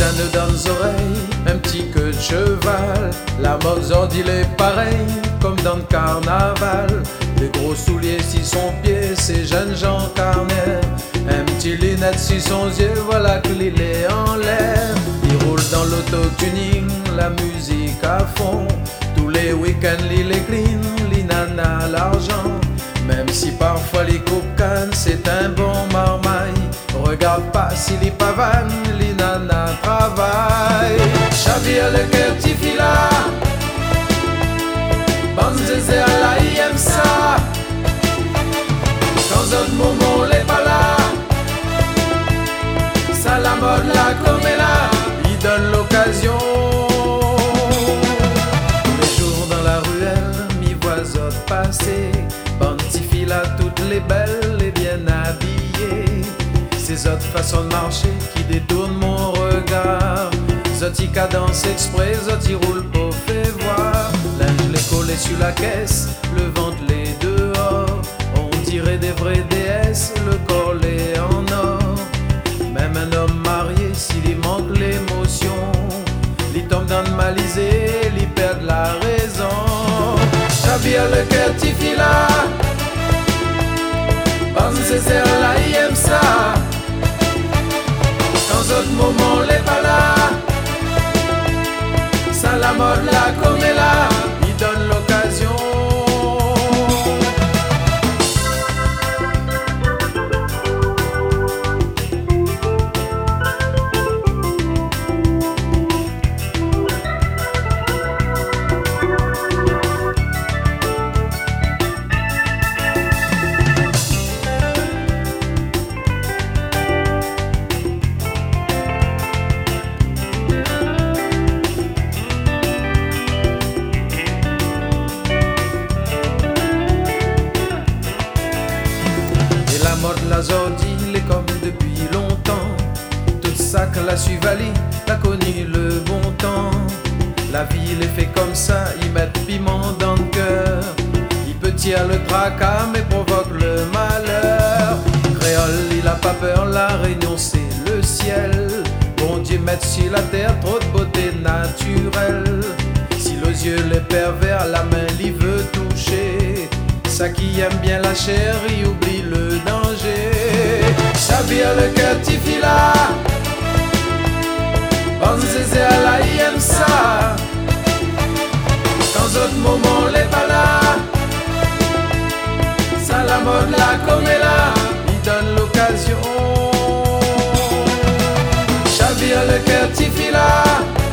un nœud dans les oreilles, un petit queue de cheval. La Mozart il est pareil, comme dans le carnaval. Des gros souliers si son pied, ces jeunes gens carnets. Un petit lunette si son yeux, voilà qu'il est en l'air. Il roule dans l'auto-tuning, la musique à fond. Tous les week-ends, il est clean, il nana l'argent. Même si parfois les cocanes, c'est un bon marmaille. Regarde pas s'il est pavane, les nanas travaillent. Chavire le cœur, petit fila. Bonne zézé à la aime ça. Quand un moment n'est pas là, ça la mode là comme elle là, il donne l'occasion. Tous les jours dans la ruelle, m'y vois autres passer. Bonne petite fille là, toutes les belles et bien habillées. Ces autres façons de marcher qui détournent mon regard. Zoti cadence exprès, zoti roule pour fait voir. Linge les collé sur la caisse, le ventre les dehors. On dirait des vraies déesses, le corps les en or. Même un homme marié, s'il y manque l'émotion, il tombe dans le malisé, il perd la raison. Chavire le cœur, petit fila. Bonne Césaire, là, il aime ça. Dans autre moment, les pas là. Ça la mode là, comme elle là, il donne l'occasion. La mode la zordi, il est comme depuis longtemps. Toute ça que la suivali, la connu le bon temps. La vie il est fait comme ça, ils mettent piment dans le cœur. Il peut tirer le tracas mais provoque le malheur. Créole il a pas peur, la réunion c'est le ciel. Bon Dieu mette sur la terre trop de beauté naturelle. Si les yeux les pervers, la main il veut toucher. Ça qui aime bien la chair, il oublie le danger. Chavire le cœur, petit fila. Bonne zézé à la, il aime ça. Dans autre moment, les pas là. Ça la mode là, comme elle là, il donne l'occasion. Chavire le cœur, petit fila.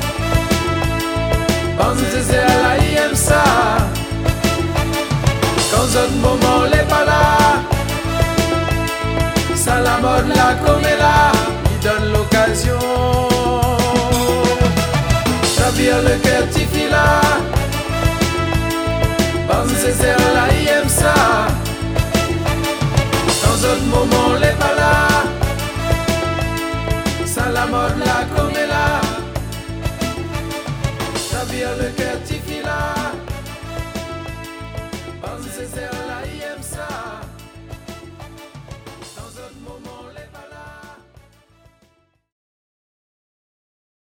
Bonne zézé à la, il aime ça. Dans un moment, les pas là. Ça la mode là, comme elle là, il donne l'occasion. Chavire le cœur, petit fila. Bonne Césaire là, il aime ça. Dans un moment,